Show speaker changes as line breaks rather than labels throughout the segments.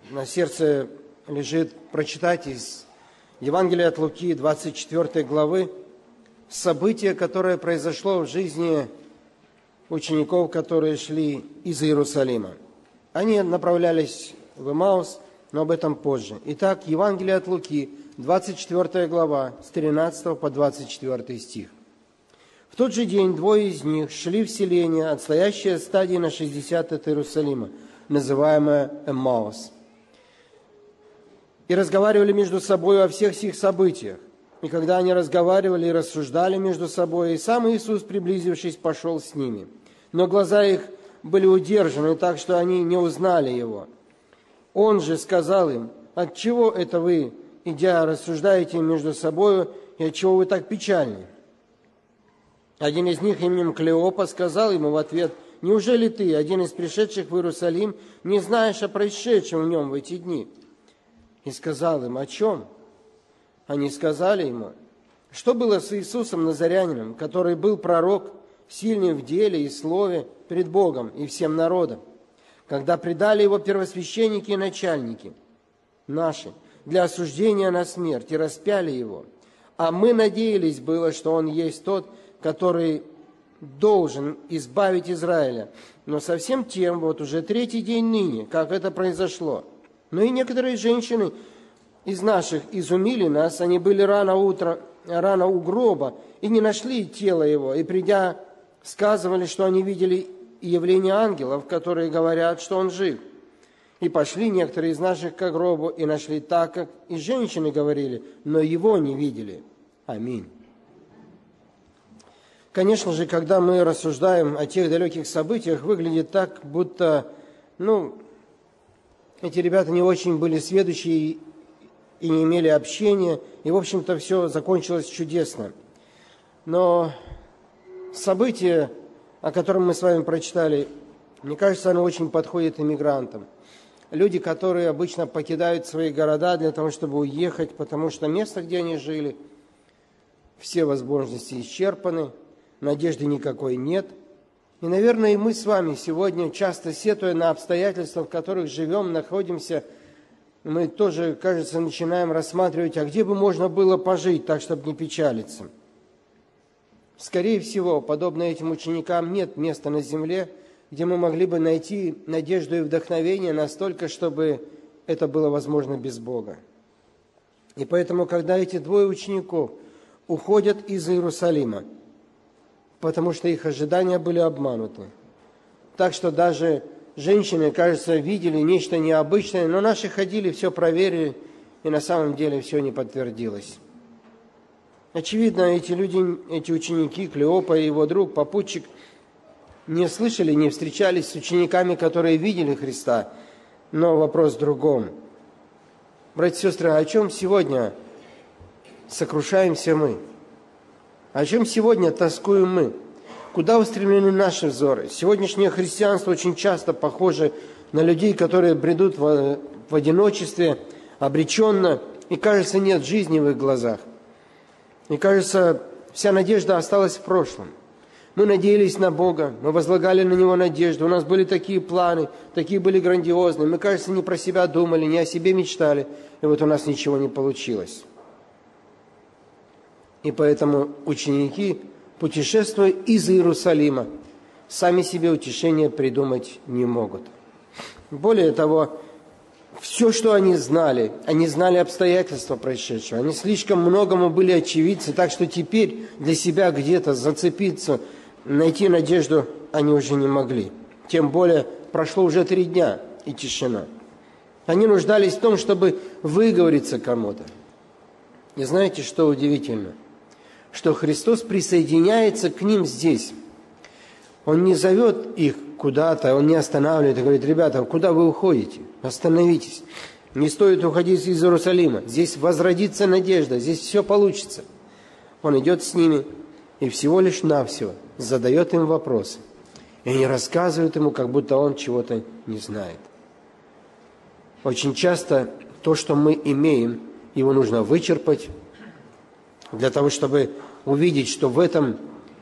на сердце лежит прочитать из Евангелия от Луки, 24 главы, событие, которое произошло в жизни учеников, которые шли из Иерусалима. Они направлялись в Эмаус, но об этом позже. Итак, Евангелие от Луки, 24 глава, с 13 по 24 стих. В тот же день двое из них шли в селение, отстоящее стадии на 60 от Иерусалима, называемое Эммаус, и разговаривали между собой о всех сих событиях. И когда они разговаривали и рассуждали между собой, и сам Иисус, приблизившись, пошел с ними. Но глаза их были удержаны так, что они не узнали Его. Он же сказал им: «Отчего это вы, идя, рассуждаете между собою, и отчего вы так печальны?» Один из них именем Клеопа сказал ему в ответ: «Неужели ты, один из пришедших в Иерусалим, не знаешь о происшедшем в нем в эти дни?» И сказал им: «О чем?» Они сказали ему: «Что было с Иисусом Назарянином, который был пророк, сильный в деле и слове пред Богом и всем народом, когда предали его первосвященники и начальники наши для осуждения на смерть и распяли его? А мы надеялись было, что он есть тот, который должен избавить Израиля. Но совсем тем, вот уже третий день ныне, как это произошло. Но и некоторые женщины из наших изумили нас, они были рано у гроба и не нашли тело его, и придя, сказывали, что они видели явление ангелов, которые говорят, что он жив. И пошли некоторые из наших к гробу и нашли так, как и женщины говорили, но его не видели. Аминь». Конечно же, когда мы рассуждаем о тех далеких событиях, выглядит так, будто, эти ребята не очень были сведущие и не имели общения, и, в общем-то, все закончилось чудесно. Но событие, о котором мы с вами прочитали, мне кажется, оно очень подходит иммигрантам. Люди, которые обычно покидают свои города для того, чтобы уехать, потому что место, где они жили, все возможности исчерпаны, надежды никакой нет. И, наверное, и мы с вами сегодня, часто сетуя на обстоятельства, в которых живем, находимся, мы тоже, кажется, начинаем рассматривать, а где бы можно было пожить так, чтобы не печалиться. Скорее всего, подобно этим ученикам, нет места на земле, где мы могли бы найти надежду и вдохновение настолько, чтобы это было возможно без Бога. И поэтому, когда эти двое учеников уходят из Иерусалима, потому что их ожидания были обмануты, так что даже женщины, кажется, видели нечто необычное, но наши ходили, все проверили, и на самом деле все не подтвердилось. Очевидно, эти люди, эти ученики, Клеопа и его друг, попутчик, не слышали, не встречались с учениками, которые видели Христа. Но вопрос в другом. Братья и сестры, о чем сегодня сокрушаемся мы? О чем сегодня тоскуем мы? Куда устремлены наши взоры? Сегодняшнее христианство очень часто похоже на людей, которые бредут в одиночестве, обреченно, и, кажется, нет жизни в их глазах. И, кажется, вся надежда осталась в прошлом. Мы надеялись на Бога, мы возлагали на Него надежду, у нас были такие планы, такие были грандиозные. Мы, кажется, не про себя думали, не о себе мечтали, и вот у нас ничего не получилось. И поэтому ученики, путешествуя из Иерусалима, сами себе утешения придумать не могут. Более того, все, что они знали обстоятельства происшедшего, они слишком многому были очевидцы, так что теперь для себя где-то зацепиться, найти надежду они уже не могли. Тем более прошло уже 3 дня, и тишина. Они нуждались в том, чтобы выговориться кому-то. И знаете, что удивительно? Что Христос присоединяется к ним здесь. Он не зовет их куда-то, Он не останавливает и говорит: ребята, куда вы уходите? Остановитесь. Не стоит уходить из Иерусалима. Здесь возродится надежда, здесь все получится. Он идет с ними и всего лишь навсего задает им вопросы. И они рассказывают ему, как будто он чего-то не знает. Очень часто то, что мы имеем, его нужно вычерпать для того, чтобы увидеть, что в этом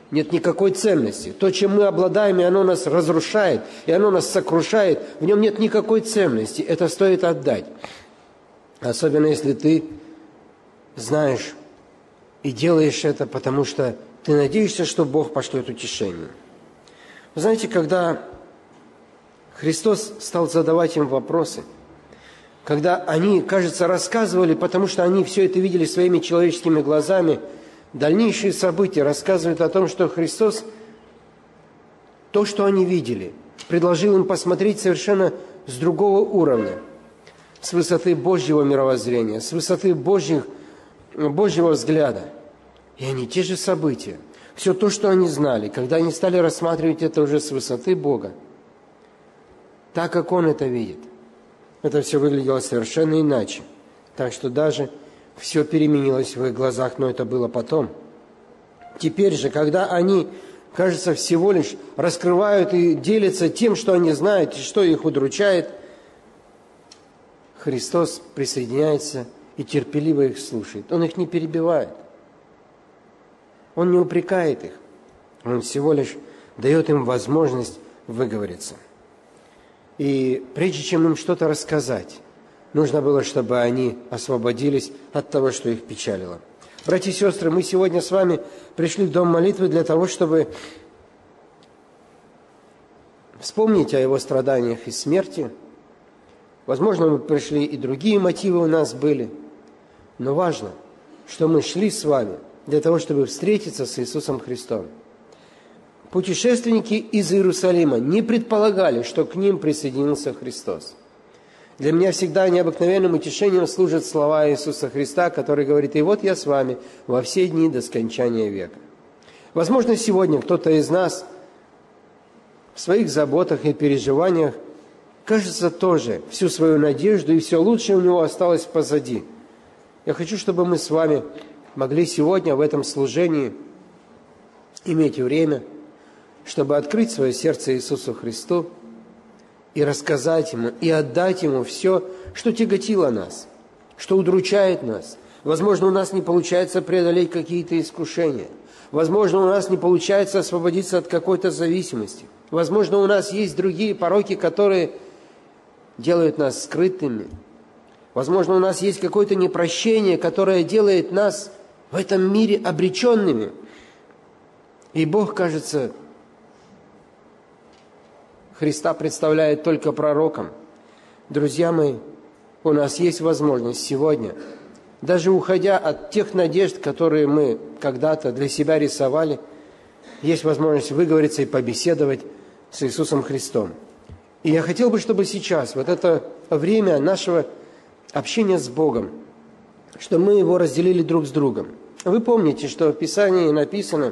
нет никакой ценности. То, чем мы обладаем, и оно нас разрушает, и оно нас сокрушает, в нем нет никакой ценности. Это стоит отдать. Особенно, если ты знаешь и делаешь это, потому что ты надеешься, что Бог пошлет утешение. Вы знаете, когда Христос стал задавать им вопросы, когда они, кажется, рассказывали, потому что они все это видели своими человеческими глазами, дальнейшие события рассказывают о том, что Христос, то, что они видели, предложил им посмотреть совершенно с другого уровня, с высоты Божьего мировоззрения, с высоты Божьего взгляда. И они те же события, все то, что они знали, когда они стали рассматривать это уже с высоты Бога, так, как Он это видит, это все выглядело совершенно иначе. Так что даже все переменилось в их глазах, но это было потом. Теперь же, когда они, кажется, всего лишь раскрывают и делятся тем, что они знают, и что их удручает, Христос присоединяется и терпеливо их слушает. Он их не перебивает. Он не упрекает их. Он всего лишь дает им возможность выговориться. И прежде чем им что-то рассказать, нужно было, чтобы они освободились от того, что их печалило. Братья и сестры, мы сегодня с вами пришли в дом молитвы для того, чтобы вспомнить о Его страданиях и смерти. Возможно, мы пришли, и другие мотивы у нас были. Но важно, что мы шли с вами для того, чтобы встретиться с Иисусом Христом. Путешественники из Иерусалима не предполагали, что к ним присоединился Христос. Для меня всегда необыкновенным утешением служат слова Иисуса Христа, который говорит: «И вот я с вами во все дни до скончания века». Возможно, сегодня кто-то из нас в своих заботах и переживаниях, кажется, тоже всю свою надежду и все лучшее у него осталось позади. Я хочу, чтобы мы с вами могли сегодня в этом служении иметь время, чтобы открыть свое сердце Иисусу Христу и рассказать Ему, и отдать Ему все, что тяготило нас, что удручает нас. Возможно, у нас не получается преодолеть какие-то искушения. Возможно, у нас не получается освободиться от какой-то зависимости. Возможно, у нас есть другие пороки, которые делают нас скрытыми. Возможно, у нас есть какое-то непрощение, которое делает нас в этом мире обреченными. И Бог, кажется, Христа представляет только пророком. Друзья мои, у нас есть возможность сегодня, даже уходя от тех надежд, которые мы когда-то для себя рисовали, есть возможность выговориться и побеседовать с Иисусом Христом. И я хотел бы, чтобы сейчас, вот это время нашего общения с Богом, что мы его разделили друг с другом. Вы помните, что в Писании написано: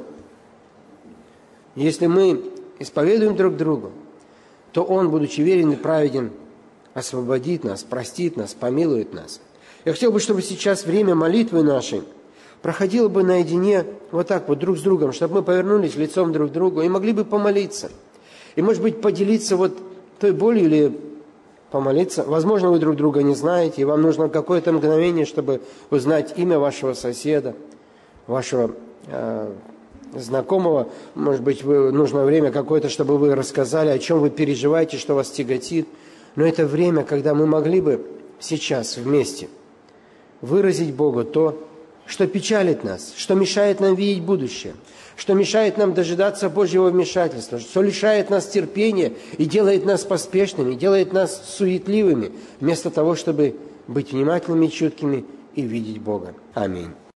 если мы исповедуем друг другу, то Он, будучи верен и праведен, освободит нас, простит нас, помилует нас. Я хотел бы, чтобы сейчас время молитвы нашей проходило бы наедине вот так вот друг с другом, чтобы мы повернулись лицом друг к другу и могли бы помолиться. И, может быть, поделиться вот той болью или помолиться. Возможно, вы друг друга не знаете, и вам нужно какое-то мгновение, чтобы узнать имя вашего соседа, вашего знакомого. Может быть, нужно время какое-то, чтобы вы рассказали, о чем вы переживаете, что вас тяготит. Но это время, когда мы могли бы сейчас вместе выразить Богу то, что печалит нас, что мешает нам видеть будущее, что мешает нам дожидаться Божьего вмешательства, что лишает нас терпения и делает нас поспешными, делает нас суетливыми, вместо того, чтобы быть внимательными и чуткими и видеть Бога. Аминь.